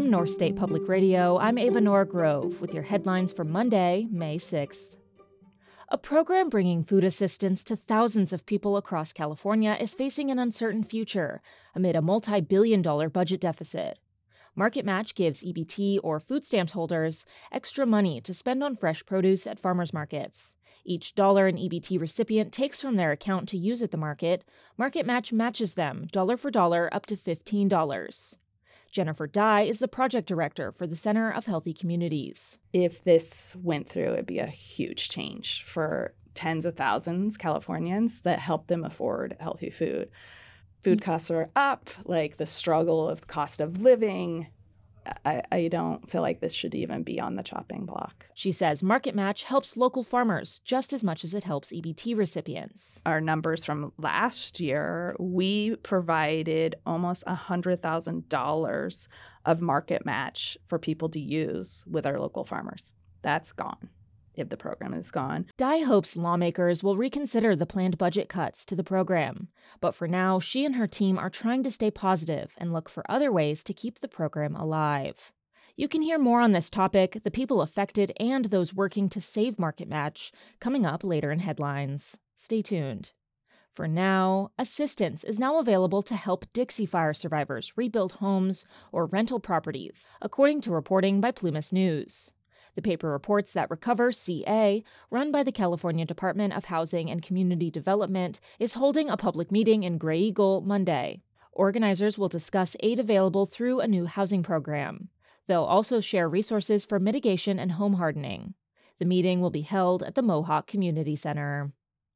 From North State Public Radio, I'm Ava Nora Grove with your headlines for Monday, May 6th. A program bringing food assistance to thousands of people across California is facing an uncertain future amid a multi-billion-dollar budget deficit. Market Match gives EBT or food stamps holders extra money to spend on fresh produce at farmers markets. Each dollar an EBT recipient takes from their account to use at the market, Market Match matches them dollar for dollar up to $15. Jennifer Dye is the project director for the Center of Healthy Communities. If this went through, it'd be a huge change for tens of thousands of Californians that help them afford healthy food. Food costs are up, like the struggle of cost of living. I don't feel like this should even be on the chopping block. She says Market Match helps local farmers just as much as it helps EBT recipients. Our numbers from last year, we provided almost $100,000 of Market Match for people to use with our local farmers. That's gone if the program is gone. Dye hopes lawmakers will reconsider the planned budget cuts to the program. But for now, she and her team are trying to stay positive and look for other ways to keep the program alive. You can hear more on this topic, the people affected, and those working to save Market Match coming up later in headlines. Stay tuned. For now, assistance is now available to help Dixie Fire survivors rebuild homes or rental properties, according to reporting by Plumas News. The paper reports that Recover CA, run by the California Department of Housing and Community Development, is holding a public meeting in Gray Eagle Monday. Organizers will discuss aid available through a new housing program. They'll also share resources for mitigation and home hardening. The meeting will be held at the Mohawk Community Center.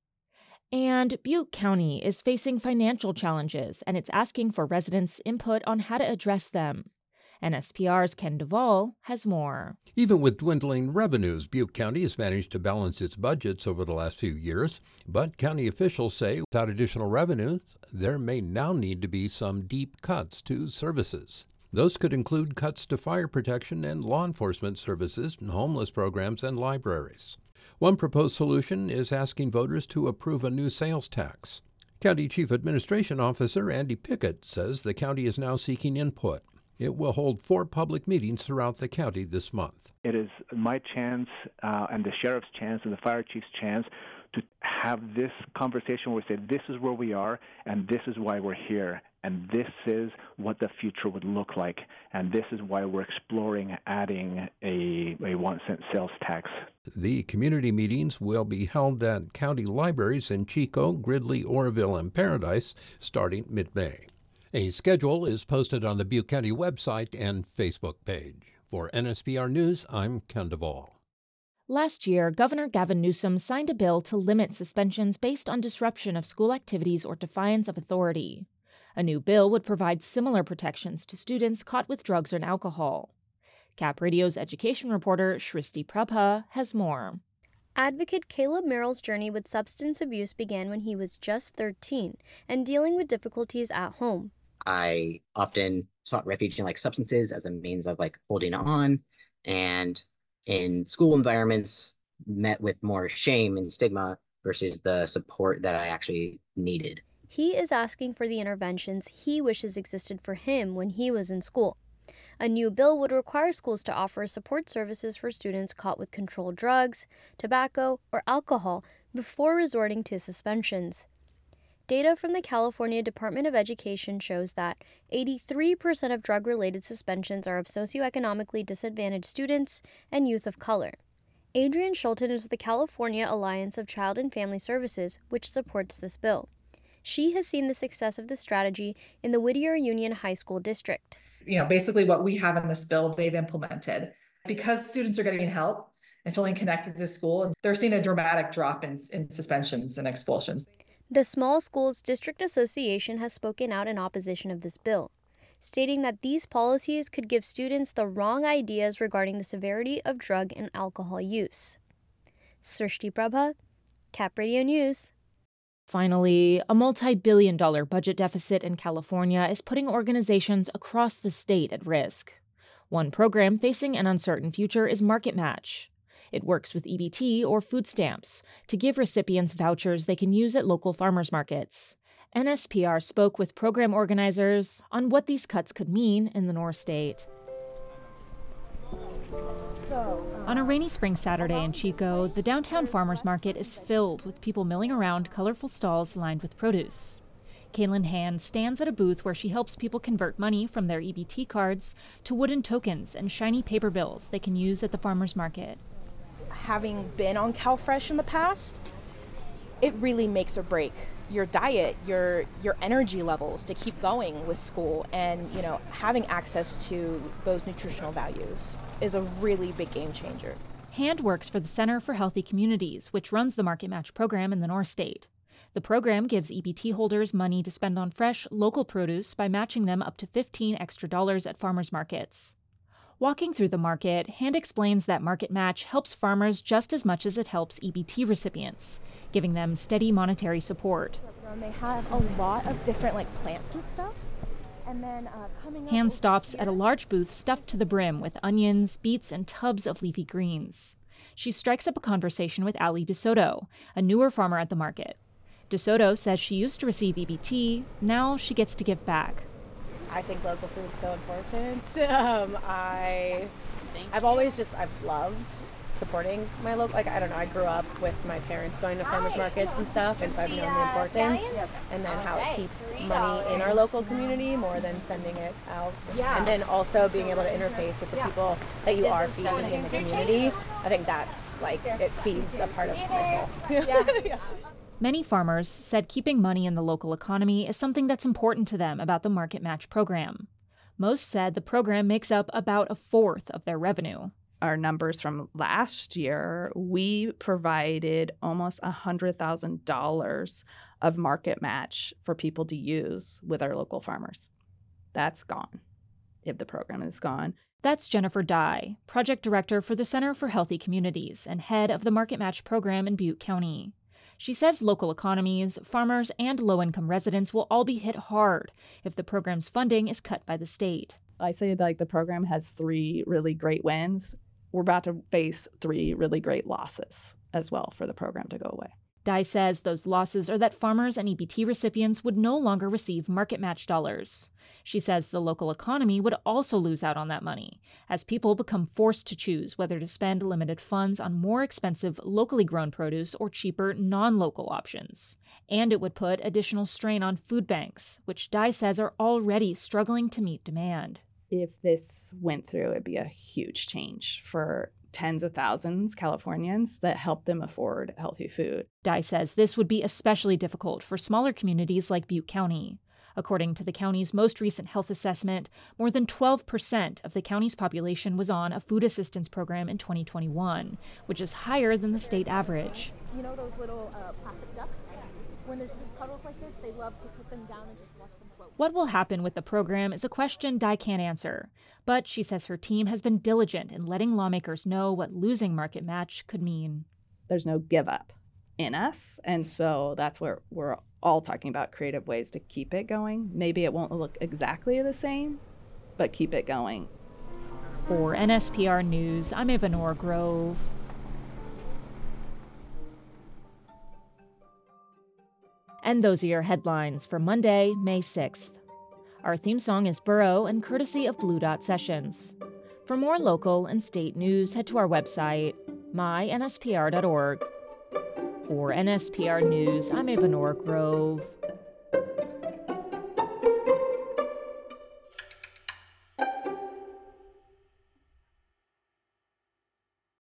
And Butte County is facing financial challenges, and it's asking for residents' input on how to address them. NSPR's Ken Duvall has more. Even with dwindling revenues, Butte County has managed to balance its budgets over the last few years. But county officials say without additional revenues, there may now need to be some deep cuts to services. Those could include cuts to fire protection and law enforcement services, homeless programs, and libraries. One proposed solution is asking voters to approve a new sales tax. County Chief Administration Officer Andy Pickett says the county is now seeking input. It will hold 4 public meetings throughout the county this month. It is my chance and the sheriff's chance and the fire chief's chance to have this conversation where we say this is where we are and this is why we're here and this is what the future would look like and this is why we're exploring adding a 1-cent sales tax. The community meetings will be held at county libraries in Chico, Gridley, Oroville, and Paradise starting mid-May. A schedule is posted on the Butte County website and Facebook page. For NSPR News, I'm Ken Duvall. Last year, Governor Gavin Newsom signed a bill to limit suspensions based on disruption of school activities or defiance of authority. A new bill would provide similar protections to students caught with drugs and alcohol. Cap Radio's education reporter Shristi Prabha has more. Advocate Caleb Merrill's journey with substance abuse began when he was just 13 and dealing with difficulties at home. I often sought refuge in substances as a means of holding on, and in school environments met with more shame and stigma versus the support that I actually needed. He is asking for the interventions he wishes existed for him when he was in school. A new bill would require schools to offer support services for students caught with controlled drugs, tobacco, or alcohol before resorting to suspensions. Data from the California Department of Education shows that 83% of drug-related suspensions are of socioeconomically disadvantaged students and youth of color. Adrienne Schulten is with the California Alliance of Child and Family Services, which supports this bill. She has seen the success of this strategy in the Whittier Union High School District. Basically what we have in this bill, they've implemented. Because students are getting help and feeling connected to school, and they're seeing a dramatic drop in suspensions and expulsions. The Small Schools District Association has spoken out in opposition of this bill, stating that these policies could give students the wrong ideas regarding the severity of drug and alcohol use. Srishti Prabha, Cap Radio News. Finally, a multi-billion-dollar budget deficit in California is putting organizations across the state at risk. One program facing an uncertain future is Market Match. It works with EBT or food stamps to give recipients vouchers they can use at local farmers markets. NSPR spoke with program organizers on what these cuts could mean in the North State. On a rainy spring Saturday in Chico, the downtown farmers market is filled with people milling around colorful stalls lined with produce. Kaylin Hand stands at a booth where she helps people convert money from their EBT cards to wooden tokens and shiny paper bills they can use at the farmers market. Having been on CalFresh in the past, it really makes or break your diet, your energy levels to keep going with school, and having access to those nutritional values is a really big game changer. Hand works for the Center for Healthy Communities, which runs the Market Match program in the North State. The program gives EBT holders money to spend on fresh, local produce by matching them up to $15 extra at farmers markets. Walking through the market, Hand explains that Market Match helps farmers just as much as it helps EBT recipients, giving them steady monetary support. They have a lot of different plants and stuff. And then Hand stops at a large booth stuffed to the brim with onions, beets, and tubs of leafy greens. She strikes up a conversation with Ali DeSoto, a newer farmer at the market. DeSoto says she used to receive EBT, now she gets to give back. I think local food is so important. I've loved supporting my local, I grew up with my parents going to farmers markets and stuff, and so I've known the importance and then how it keeps money in our local community more than sending it out. And then also being able to interface with the people that you are feeding in the community. I think that's it feeds a part of my soul. Many farmers said keeping money in the local economy is something that's important to them about the Market Match program. Most said the program makes up about a fourth of their revenue. Our numbers from last year, we provided almost $100,000 of Market Match for people to use with our local farmers. That's gone if the program is gone. That's Jennifer Dye, project director for the Center for Healthy Communities and head of the Market Match program in Butte County. She says local economies, farmers, and low-income residents will all be hit hard if the program's funding is cut by the state. I say the program has 3 really great wins. We're about to face 3 really great losses as well for the program to go away. Dye says those losses are that farmers and EBT recipients would no longer receive Market Match dollars. She says the local economy would also lose out on that money, as people become forced to choose whether to spend limited funds on more expensive locally grown produce or cheaper non-local options. And it would put additional strain on food banks, which Dye says are already struggling to meet demand. If this went through, it'd be a huge change for tens of thousands Californians that help them afford healthy food. Dye says this would be especially difficult for smaller communities like Butte County. According to the county's most recent health assessment, more than 12% of the county's population was on a food assistance program in 2021, which is higher than the state average. You know those little plastic ducks? When there's big puddles like this, they love to put them down and just watch them float. What will happen with the program is a question Dye can't answer, but she says her team has been diligent in letting lawmakers know what losing Market Match could mean. There's no give up in us, and so that's where we're all talking about creative ways to keep it going. Maybe it won't look exactly the same, but keep it going. For NSPR News, I'm Eva Norgrove. And those are your headlines for Monday, May 6th. Our theme song is Burrow and courtesy of Blue Dot Sessions. For more local and state news, head to our website, mynspr.org. For NSPR News, I'm Eva Norgrove.